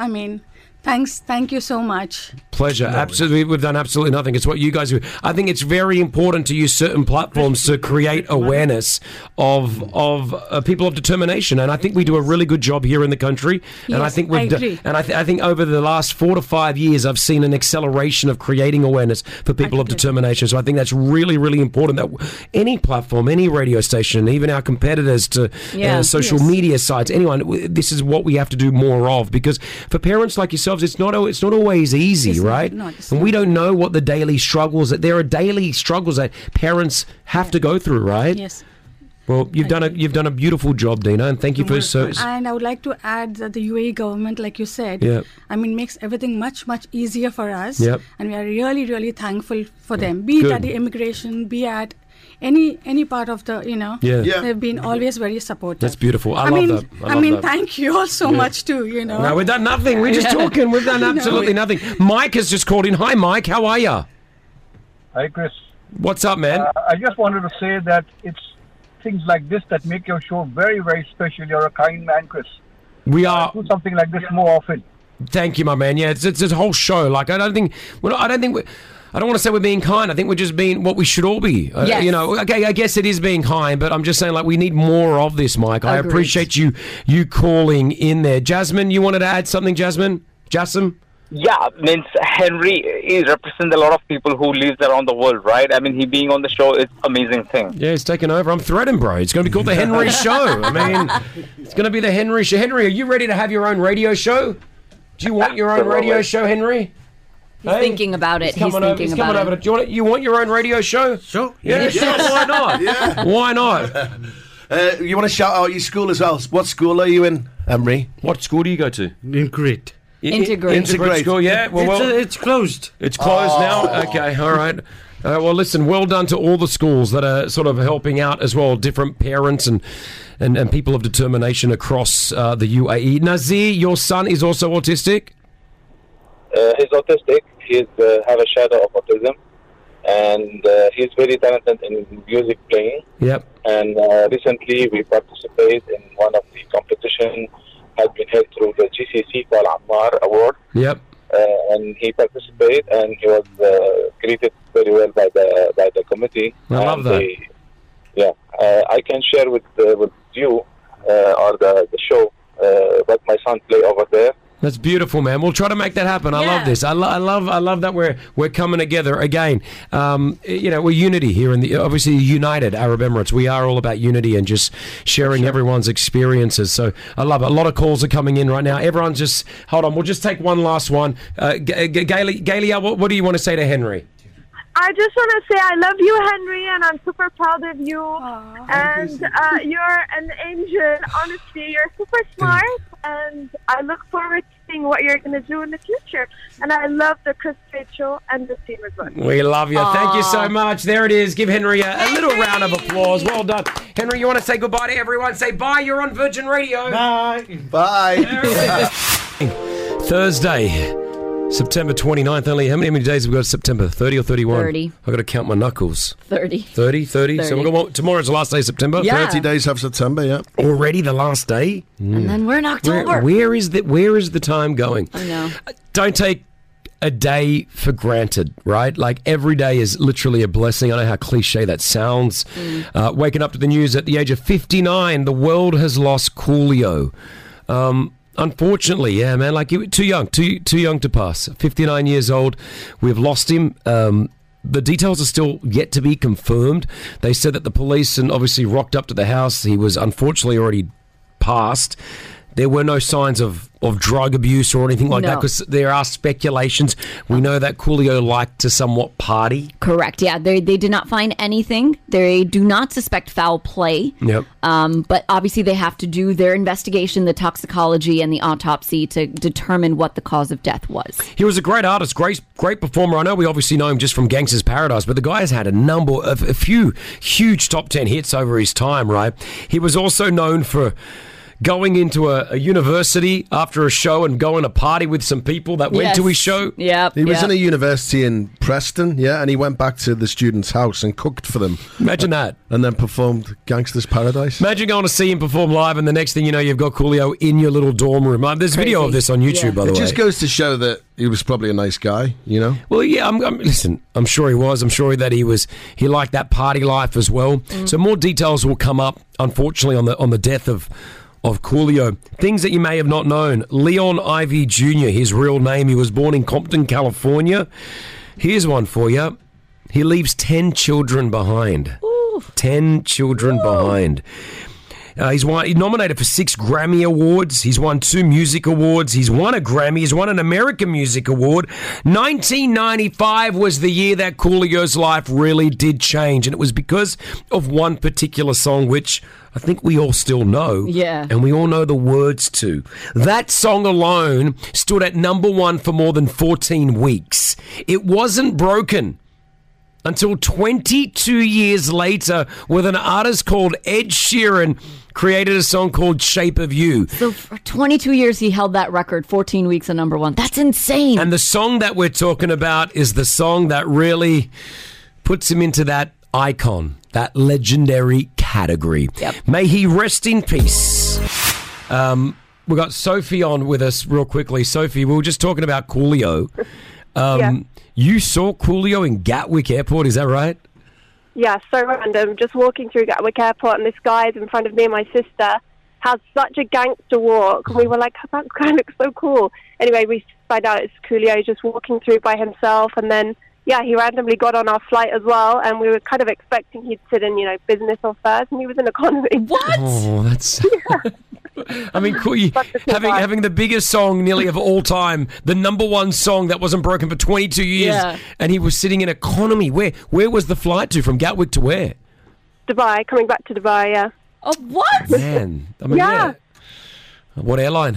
thank you so much. Pleasure. Absolutely. We've done absolutely nothing. It's what you guys do. I think it's very important to use certain platforms to create awareness of people of determination, and I think we do a really good job here in the country. Yes, and I think I agree. I think over the last 4 to 5 years, I've seen an acceleration of creating awareness for people of determination. So I think that's really, really important. That any platform, any radio station, even our competitors to social media sites, anyone, this is what we have to do more of, because for parents like yourselves, it's not always easy, right? And we don't know what the daily struggles that there are daily struggles that parents have to go through, right? Yes. Well, you've done a beautiful job, Dina, and thank you for so. And I would like to add that the UAE government, like you said, makes everything much, much easier for us. Yep. And we are really, really thankful for them. Be it at the immigration, be at any part of the, they've been always very supportive. That's beautiful. I love that. Thank you all so much too, No, we've done nothing. We're just talking. We've done absolutely nothing. Mike has just called in. Hi, Mike. How are you? Hi, Chris. What's up, man? I just wanted to say that it's things like this that make your show very, very special. You're a kind man, Chris. We are. Do something like this more often. Thank you, my man. Yeah, it's a whole show. Like, I don't want to say we're being kind. I think we're just being what we should all be. Yes. Okay, I guess it is being kind, but I'm just saying, like, we need more of this, Mike. I appreciate you calling in there. Jasmine, you wanted to add something, Jasmine? Jasmine? Yeah, Henry is represents a lot of people who lives around the world, right? He being on the show is amazing thing. Yeah, it's taken over. I'm threatened, bro. It's going to be called the Henry Show. It's going to be the Henry Show. Henry, are you ready to have your own radio show? Do you want your own radio show, Henry? He's thinking about it. He's thinking about it. Do you want your own radio show? Sure. Yeah, why not? Yeah. Why not? You want to shout out your school as well? What school are you in, Henry? What school do you go to? Integrate. Integrate school, yeah. It's closed. It's closed now? Okay, all right. Well, listen, well done to all the schools that are sort of helping out as well, different parents and people of determination across the UAE. Nazir, your son is also autistic? He's autistic. He's have a shadow of autism, and he's very talented in music playing. Yep. And recently we participated in one of the competition has been held through the GCC called Ammar Award. Yep. And he participated, and he was greeted very well by the committee. I love that. I can share with you or the show what my son play over there. That's beautiful, man. We'll try to make that happen. I love this. I love that we're coming together again. We're unity here in the obviously United Arab Emirates. We are all about unity and just sharing everyone's experiences. So I love it. A lot of calls are coming in right now. Everyone's just hold on. We'll just take one last one. Galia, what do you want to say to Henry? I just want to say I love you, Henry, and I'm super proud of you. And you're an angel. Honestly, you're super smart, and I look forward to seeing what you're going to do in the future. And I love the Chris Fade Show and the team as well. We love you. Thank you so much. There it is. Give Henry a little round of applause. Well done. Henry, you want to say goodbye to everyone? Say bye. You're on Virgin Radio. Bye. Bye. Thursday. September 29th only. How many days have we got? September 30 or 31? 30. I've got to count my knuckles. 30. 30? So we've got tomorrow's the last day of September? Yeah. 30 days of September, yeah. Already the last day? And then we're in October. Where is the time going? I know. Don't take a day for granted, right? Like every day is literally a blessing. I know how cliche that sounds. Waking up to the news at the age of 59, the world has lost Coolio. Unfortunately, yeah, man, like too young to pass. 59 years old. We've lost him. The details are still yet to be confirmed. They said that the police and obviously rocked up to the house. He was unfortunately already passed. There were no signs of drug abuse or anything like that because there are speculations. We know that Coolio liked to somewhat party. Correct, yeah. They did not find anything. They do not suspect foul play. Yep. But obviously they have to do their investigation, the toxicology and the autopsy to determine what the cause of death was. He was a great artist, great performer. I know we obviously know him just from Gangsta's Paradise, but the guy has had a few huge top 10 hits over his time, right? He was also known for going into a university after a show and going to party with some people that went to his show. Yep. He was in a university in Preston, and he went back to the student's house and cooked for them. Imagine that. And then performed Gangsta's Paradise. Imagine going to see him perform live and the next thing you know, you've got Coolio in your little dorm room. There's video of this on YouTube, by the way. It just goes to show that he was probably a nice guy, you know? Well, yeah, listen, I'm sure he was. I'm sure that he liked that party life as well. So more details will come up, unfortunately, on the death of Coolio. Things that you may have not known. Leon Ivy Jr., his real name. He was born in Compton, California. Here's one for you. He leaves 10 children behind. Ooh. 10 children behind. He's nominated for 6 Grammy Awards. He's won 2 music awards. He's won a Grammy. He's won an American Music Award. 1995 was the year that Coolio's life really did change, and it was because of one particular song, which I think we all still know. Yeah. And we all know the words to. That song alone stood at number 1 for more than 14 weeks. It wasn't broken until 22 years later with an artist called Ed Sheeran created a song called Shape of You. So for 22 years he held that record, 14 weeks at number 1. That's insane. And the song that we're talking about is the song that really puts him into that icon, that legendary category. Yep. May he rest in peace. We've got Sophie on with us real quickly. Sophie, we were just talking about Coolio. You saw Coolio in Gatwick Airport, is that right? Yeah, so random. Just walking through Gatwick Airport, and this guy's in front of me and my sister has such a gangster walk. And we were like, that guy looks so cool. Anyway, we find out it's Coolio just walking through by himself. And then, he randomly got on our flight as well. And we were kind of expecting he'd sit in, business or first. And he was in economy. What? Oh, that's... I mean, cool. Having the biggest song nearly of all time, the number 1 song that wasn't broken for 22 years, and he was sitting in economy. Where was the flight to? From Gatwick to where? Dubai, coming back to Dubai, yeah. Oh, what? Man. I mean, yeah. What airline?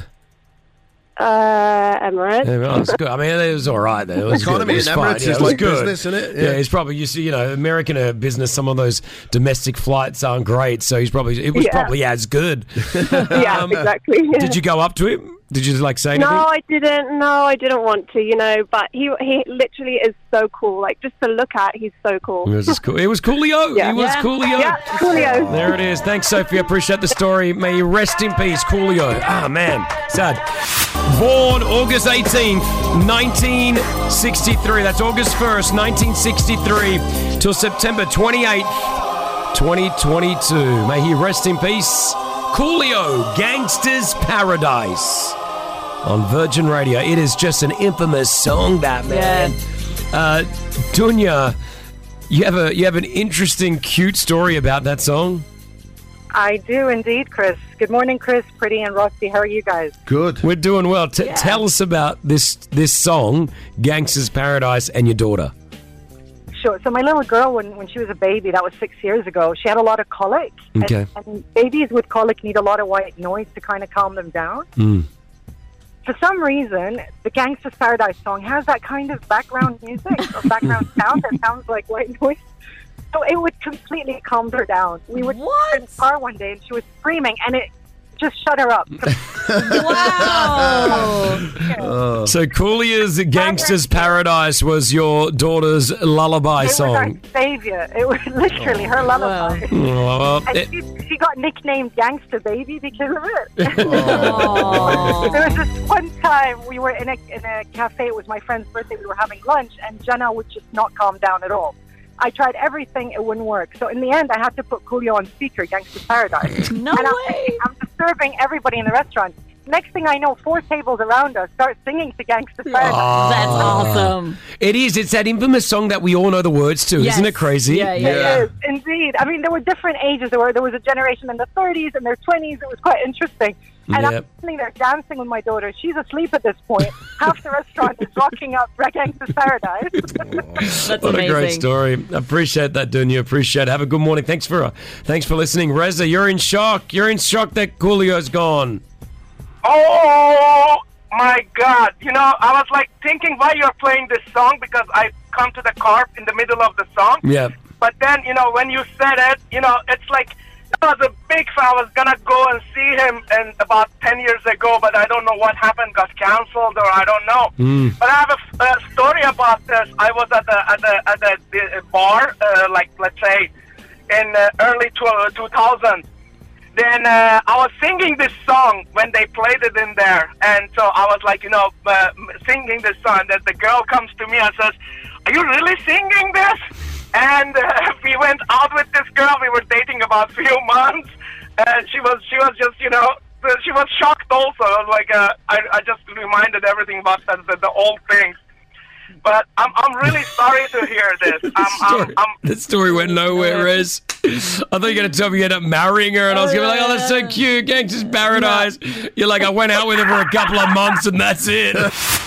Emirates. Yeah, it's good. I mean, it was all right there. It was economy good. in Emirates is like business, isn't it? Yeah, he's probably used to, American business. Some of those domestic flights aren't great, so it was probably as good. Yeah, exactly. Yeah. Did you go up to him? Did you say anything? No, I didn't. No, I didn't want to, but he literally is so cool. Like, just to look at, he's so cool. It was cool. It was Coolio. Yeah. He was Coolio. Yeah, Coolio. There it is. Thanks, Sophie. I appreciate the story. May you rest in peace, Coolio. Ah, man. Sad. Born August 18th, 1963. That's August 1st, 1963 till September 28th, 2022. May he rest in peace. Coolio, Gangsta's Paradise. on Virgin Radio. It is just an infamous song, that, man. Dunya, you have an interesting, cute story about that song? I do indeed, Chris. Good morning, Chris, Pretty, and Roxy. How are you guys? Good. We're doing well. Tell us about this song, Gangsta's Paradise, and your daughter. Sure. So my little girl, when she was a baby, that was 6 years ago, she had a lot of colic. Okay. And babies with colic need a lot of white noise to kind of calm them down. For some reason, the Gangsta's Paradise song has that kind of background music or background sound that sounds like white noise. So it would completely calm her down. We would in the car one day and she was screaming and it just shut her up. Wow. So Coolia's Gangsta's Paradise was your daughter's lullaby song. It was our savior. It was literally her lullaby. And she got nicknamed Gangsta Baby because of it. There was this one time we were in a cafe. It was my friend's birthday. We were having lunch and Jenna would just not calm down at all. I tried everything, it wouldn't work. So in the end, I had to put Coolio on speaker, Gangsta's Paradise. No way! I'm disturbing everybody in the restaurant. Next thing I know, 4 tables around us start singing to Gangsta's Paradise. That's awesome. It is. It's that infamous song that we all know the words to. Isn't it crazy? It is, indeed. I mean, there were different ages. There was a generation in the 30s and their 20s. It was quite interesting. And I'm sitting there dancing with my daughter. She's asleep at this point. Half the restaurant is rocking up Gangsta's Paradise. That's what amazing. a great story. Appreciate that, Dunya. Appreciate it. Have a good morning. Thanks for listening. Reza, you're in shock. You're in shock that Coolio's gone. Oh my God. You know, I was like thinking why you're playing this song because I come to the car in the middle of the song. Yeah. But then, you know, when you said it, you know, it's like I was a big fan. I was going to go and see him about 10 years ago, but I don't know what happened, got canceled, or I don't know. But I have a story about this. I was at the bar, like, let's say, in early 2000. Then I was singing this song when they played it in there. And so I was like, you know, singing this song. Then the girl comes to me and says, "Are you really singing this?" And we went out with this girl. We were dating about a few months. And she was just, you know, she was shocked also. Like, I just reminded everything about the old things. But I'm really sorry to hear this. That story went nowhere, Rez. I thought you were going to tell me you ended up marrying her, and I was going to be like, oh, that's so cute, Gangsta's Paradise. You're like, I went out with her for a couple of months, and that's it.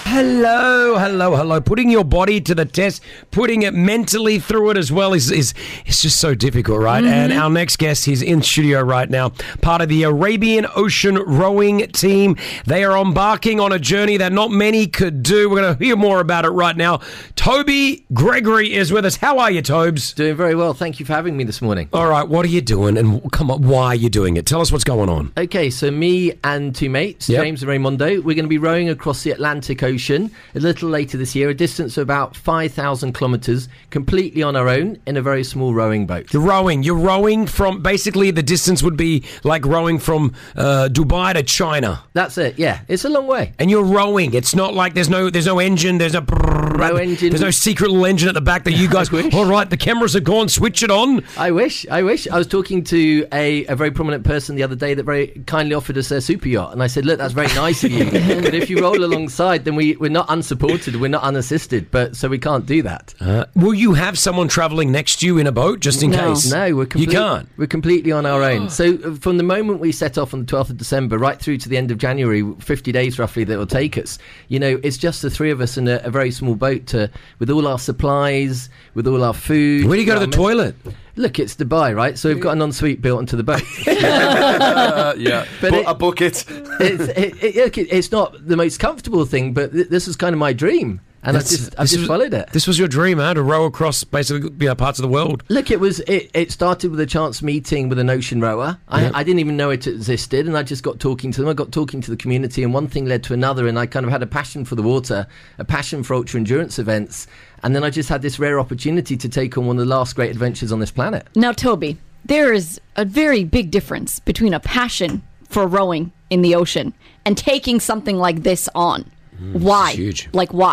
Hello. Putting your body to the test, putting it mentally through it as well is just so difficult, right? And our next guest, he's in studio right now, part of the Arabian Ocean rowing team. They are embarking on a journey that not many could do. We're going to hear more about it right now. Toby Gregory is with us. How are you, Tobes? Doing very well. Thank you for having me this morning. All right, what are you doing? And come on, why are you doing it? Tell us what's going on. Okay, so me and 2 mates, James and Raymondo, we're going to be rowing across the Atlantic Ocean a little later this year, a distance of about 5,000 kilometres, completely on our own in a very small rowing boat. You're rowing from, basically the distance would be like rowing from Dubai to China. That's it, yeah. It's a long way. And you're rowing. It's not like there's no engine, there's no engine. There's no secret little engine at the back that you guys, all right, the cameras are gone, switch it on. I wish. I was talking to a very prominent person the other day that very kindly offered us their super yacht. And I said, look, that's very nice of you. But if you roll alongside, then we're not unsupported, we're not unassisted. But so we can't do that. Will you have someone travelling next to you in a boat just in case? No, you can't. We're completely on our own. So from the moment we set off on the 12th of December right through to the end of January, 50 days roughly that will take us, you know, it's just the 3 of us in a very small boat with all our supplies, with all our food. Where do you go to the toilet? Look, it's Dubai, right? So we've got an ensuite built onto the boat. But a bucket. It's not the most comfortable thing, but this is kind of my dream. And I've just followed it. This was your dream, to row across basically parts of the world. Look, it started with a chance meeting with an ocean rower. I didn't even know it existed, and I just got talking to them. I got talking to the community, and one thing led to another, and I kind of had a passion for the water, a passion for ultra-endurance events, and then I just had this rare opportunity to take on one of the last great adventures on this planet. Now, Toby, there is a very big difference between a passion for rowing in the ocean and taking something like this on. Why? Huge. Like, why?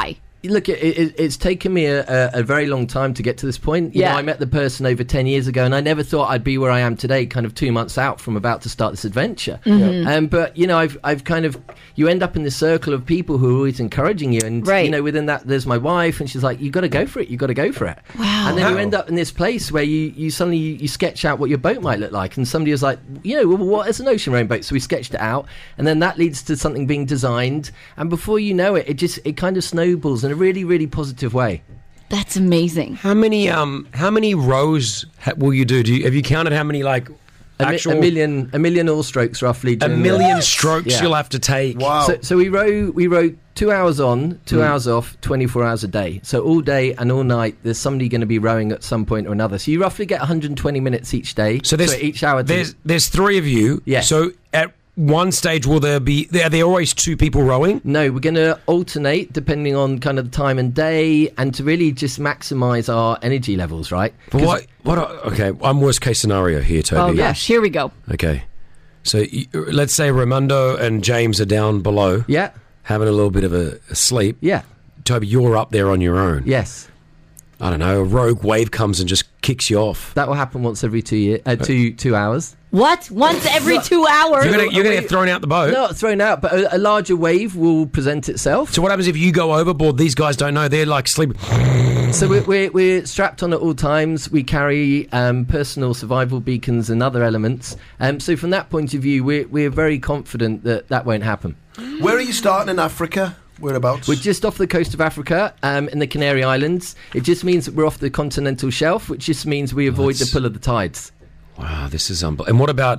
look, it's taken me a very long time to get to this point. You know, I met the person over 10 years ago, and I never thought I'd be where I am today, kind of 2 months out from about to start this adventure. But, you know, I've kind of, you end up in this circle of people who are always encouraging you. And, you know, within that, there's my wife, and she's like, you got to go for it. You got to go for it. Wow. And then you end up in this place where you suddenly, you sketch out what your boat might look like. And somebody was like, you know, well, what is an ocean rowing boat? So we sketched it out. And then that leads to something being designed. And before you know it, it kind of snowballs in a really, really positive way. That's amazing. How many rows will you do? Have you counted how many a million oar strokes roughly. A million strokes you'll have to take. Wow. So we row 2 hours on, 2 hours off, 24 hours a day. So all day and all night, there's somebody going to be rowing at some point or another. So you roughly get 120 minutes each day. So each hour. There's three of you. Yeah. So at one stage, are there always two people rowing? No, we're going to alternate depending on kind of the time and day, and to really just maximise our energy levels, right? But okay, I'm worst case scenario here, Toby. Oh gosh, here we go. Okay, so let's say Raimundo and James are down below. Yeah. Having a little bit of a sleep. Yeah. Toby, you're up there on your own. Yes. I don't know, a rogue wave comes and just kicks you off. That will happen once every 2 hours. What? Once every 2 hours? You're going to get thrown out the boat? Not thrown out, but a larger wave will present itself. So what happens if you go overboard? These guys don't know. They're like sleeping. So we're strapped on at all times. We carry personal survival beacons and other elements. So from that point of view, we're very confident that won't happen. Where are you starting in Africa? Whereabouts? We're just off the coast of Africa, in the Canary Islands. It just means that we're off the continental shelf, which just means we avoid the pull of the tides. Wow, this is unbelievable. And what about...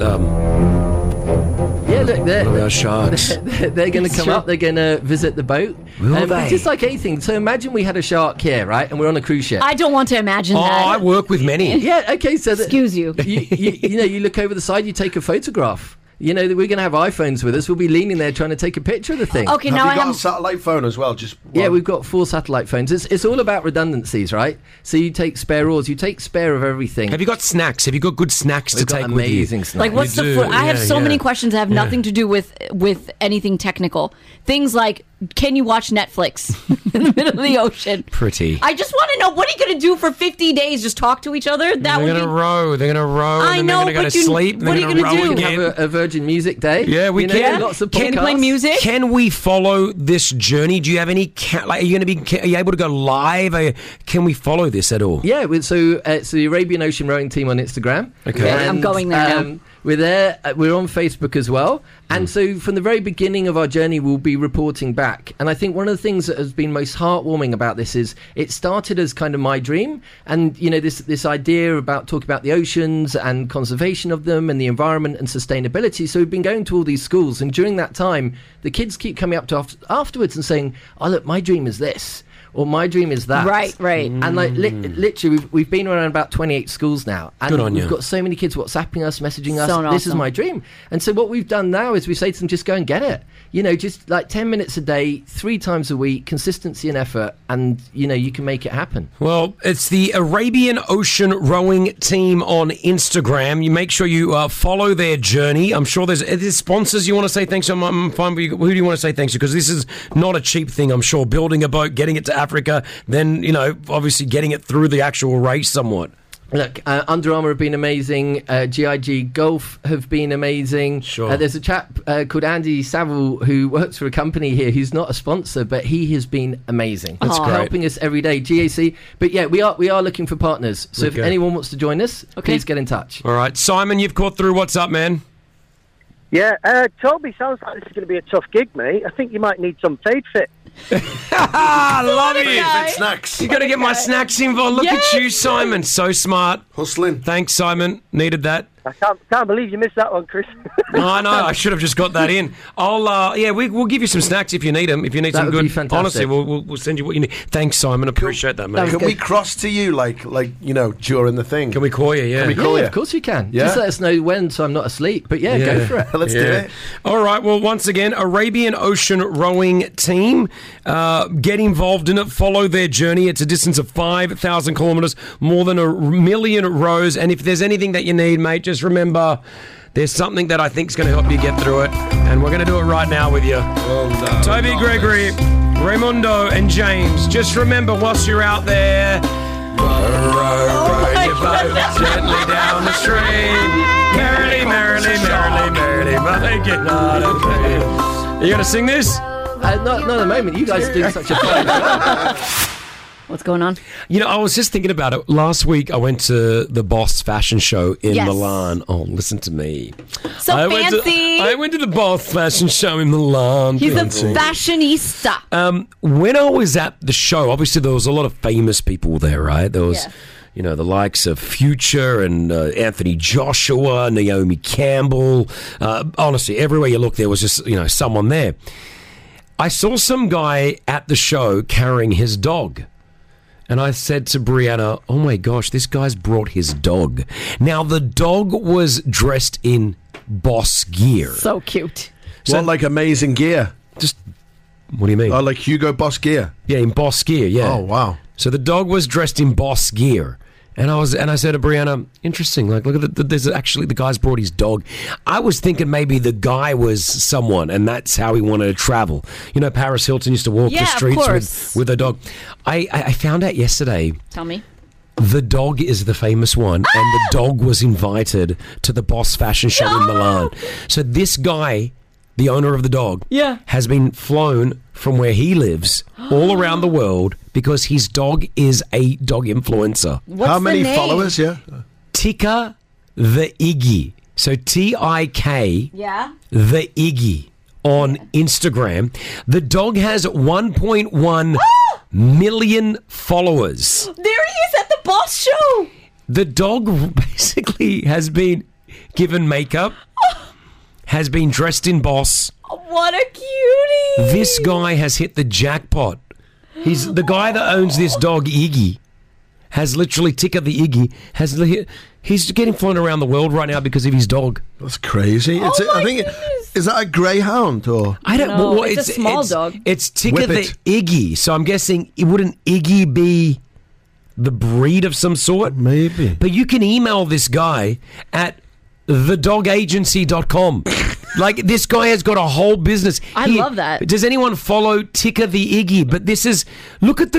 Yeah, look, what about sharks? They're going to come up, they're going to visit the boat. Will they? Just like anything. So imagine we had a shark here, right? And we're on a cruise ship. I don't want to imagine that. I work with many. Yeah, okay, so... Excuse you. You know, you look over the side, you take a photograph. You know, we're going to have iPhones with us. We'll be leaning there trying to take a picture of the thing. Okay, have now you got a satellite phone as well? Yeah, we've got 4 satellite phones. It's all about redundancies, right? So you take spare oars, you take spare of everything. Have you got snacks? Have you got good snacks to take with you? Amazing snacks. Like, what's the food? I have so many questions that have nothing to do with anything technical. Things like, can you watch Netflix in the middle of the ocean? Pretty. I just want to know, what are you going to do for 50 days? Just talk to each other? They're going to row. They're going to row. I and know, they're going to go to sleep. What are you going to do? We can have a Virgin Music Day. Yeah, we can. Lots of Can podcasts. play music? Can we follow this journey? Do you have any... are you able to go live? Can we follow this at all? Yeah, so it's the Arabian Ocean Rowing Team on Instagram. Okay. And, I'm going there now. We're there. We're on Facebook as well. And so from the very beginning of our journey, we'll be reporting back. And I think one of the things that has been most heartwarming about this is it started as kind of my dream. And, you know, this idea about talking about the oceans and conservation of them and the environment and sustainability. So we've been going to all these schools. And during that time, the kids keep coming up to us afterwards and saying, oh, look, my dream is this. Or my dream is that. Right. And like literally, we've been around about 28 schools now. And Good on we've you. got so many kids WhatsApping us, messaging us. So This is awesome. my dream. And so what we've done now is we say to them, just go and get it. You know, just like 10 minutes a day, 3 times a week, consistency and effort. And, you know, you can make it happen. Well, it's the Arabian Ocean Rowing Team on Instagram. You make sure you follow their journey. I'm sure there's sponsors you want to say thanks to. I'm fine. Who do you want to say thanks to? Because this is not a cheap thing, I'm sure. Building a boat, getting it to Africa, then, you know, obviously getting it through the actual race somewhat. Look, Under Armour have been amazing. GIG Golf have been amazing. Sure. There's a chap called Andy Saville who works for a company here who's not a sponsor, but he has been amazing. That's great. Helping us every day. GAC. But yeah, we are looking for partners. So if Okay. anyone wants to join us, please get in touch. All right. Simon, you've caught through. What's up, man? Yeah, Toby, sounds like this is going to be a tough gig, mate. I think you might need some Fade Fit. I love it. Fit snacks. You got to get my snacks involved. Look at you, Simon. So smart. Hustling. Thanks, Simon. Needed that. I can't believe you missed that one, Chris. I know. I should have just got that in. We'll give you some snacks if you need them. If you need That some would good, be fantastic. honestly, we'll send you what you need. Thanks, Simon. Appreciate that, mate. Can we cross to you, like you know, during the thing? Can we call you? Yeah. Can we call Yeah, you? of course you can. Yeah? Just let us know when so I'm not asleep. But yeah, go for it. Let's do it. All right. Well, once again, Arabian Ocean Rowing Team. Get involved in it. Follow their journey. It's a distance of 5,000 kilometres, more than 1 million rows. And if there's anything that you need, mate, just remember there's something that I think is going to help you get through it. And we're going to do it right now with you. Well done. Toby Gregory Raimundo and James. Just remember, whilst you're out there, row your boat gently down the stream. Merrily, merrily, merrily, merrily, make it not a dream. Are you going to sing this? Not at the moment. You guys are doing such a fine job. What's going on? You know, I was just thinking about it. Last week, I went to the Boss fashion show in Yes. Milan. Oh, listen to me. So fancy. I went to the Boss fashion show in Milan. He's a Fancy. fashionista. When I was at the show, obviously there was a lot of famous people there, right? There was, you know, the likes of Future and Anthony Joshua, Naomi Campbell. Honestly, everywhere you look, there was just, you know, someone there. I saw some guy at the show carrying his dog. And I said to Brianna, oh my gosh, this guy's brought his dog. Now, the dog was dressed in Boss gear. So cute. So, like amazing gear? Just, what do you mean? Oh, like Hugo Boss gear? Yeah, in Boss gear, yeah. Oh, wow. So the dog was dressed in Boss gear. And I said to Brianna, interesting, like, look at there's actually, the guy's brought his dog. I was thinking maybe the guy was someone, and that's how he wanted to travel. You know, Paris Hilton used to walk the streets with a dog. I found out yesterday. Tell me. The dog is the famous one, and the dog was invited to the Boss fashion show in Milan. So this guy, the owner of the dog, has been flown from where he lives all around the world because his dog is a dog influencer. How many followers? Yeah. Tika the Iggy. So Tik. Yeah. The Iggy on Instagram. The dog has 1.1 million followers. There he is at the Boss show. The dog basically has been given makeup, has been dressed in Boss. What a cutie. This guy has hit the jackpot. He's the guy that owns this dog, Iggy, has literally Tika the Iggy, he's getting flown around the world right now because of his dog. That's crazy. I think is that a greyhound or? I don't know. No, it's a small dog. It's Tika Whip the it. Iggy. So I'm guessing, wouldn't Iggy be the breed of some sort? Maybe. But you can email this guy at thedogagency.com. Like, this guy has got a whole business. I love that. Does anyone follow Tika the Iggy? But this is, look at the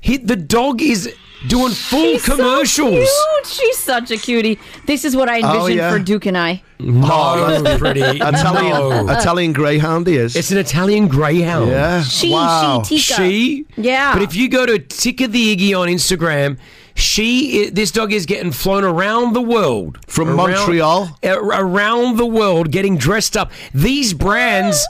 dog is doing full commercials. So cute. She's such a cutie. This is what I envisioned for Duke and I. No, that's pretty. Italian greyhound he is. It's an Italian greyhound. Yeah. Tika. She? Yeah. But if you go to Tika the Iggy on Instagram, this dog is getting flown around the world. From Montreal? Around the world, getting dressed up. These brands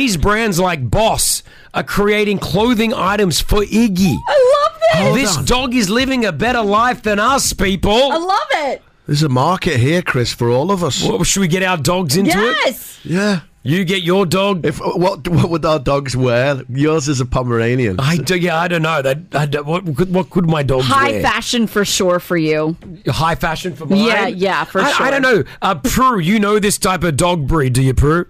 like Boss are creating clothing items for Iggy. I love this. This dog is living a better life than us, people. I love it. There's a market here, Chris, for all of us. Well, should we get our dogs into it? Yes. Yeah. You get your dog. What would our dogs wear? Yours is a Pomeranian. I don't know. What could my dogs wear? High fashion for sure for you. High fashion for mine? Yeah, for sure. I don't know. Prue, you know this type of dog breed, do you, Prue?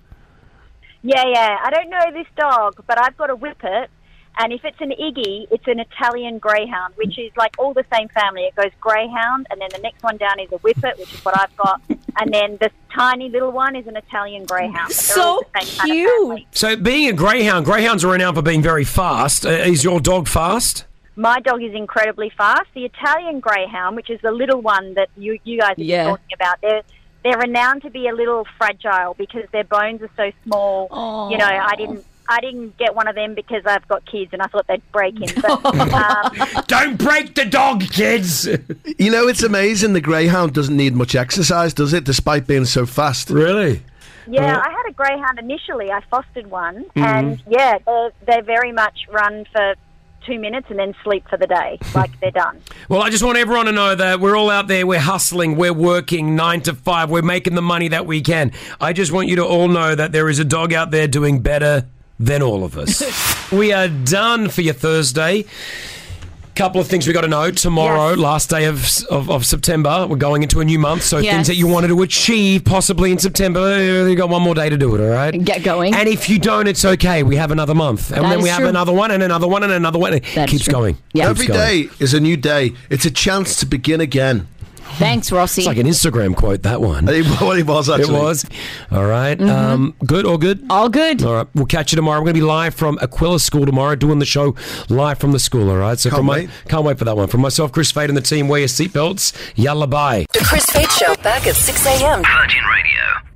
Yeah. I don't know this dog, but I've got a Whippet. And if it's an Iggy, it's an Italian Greyhound, which is like all the same family. It goes Greyhound, and then the next one down is a Whippet, which is what I've got. And then the tiny little one is an Italian Greyhound. So cute. So being a Greyhound, Greyhounds are renowned for being very fast. Is your dog fast? My dog is incredibly fast. The Italian Greyhound, which is the little one that you guys are talking about, they're renowned to be a little fragile because their bones are so small. Aww. You know, I didn't get one of them because I've got kids and I thought they'd break him. But, Don't break the dog, kids! You know, it's amazing the greyhound doesn't need much exercise, does it, despite being so fast? Really? Yeah, I had a greyhound initially. I fostered one. And, yeah, they very much run for 2 minutes and then sleep for the day. Like, they're done. Well, I just want everyone to know that we're all out there, we're hustling, we're working 9 to 5, we're making the money that we can. I just want you to all know that there is a dog out there doing better than all of us. We are done for your Thursday. Couple of things we got to know. Tomorrow, last day of September, we're going into a new month. So things that you wanted to achieve possibly in September, you got one more day to do it, all right? Get going. And if you don't, it's okay. We have another month. And then we have another one and another one and another one. It keeps going. Every day is a new day. It's a chance to begin again. Thanks, Rossi. It's like an Instagram quote, that one. It was, actually. It was. All right. Good, all good? All good. All right. We'll catch you tomorrow. We're going to be live from Aquila School tomorrow, doing the show live from the school, all right? So can't wait for that one. From myself, Chris Fade, and the team, wear your seatbelts. Yalla bye. The Chris Fade Show, back at 6 a.m. Virgin Radio.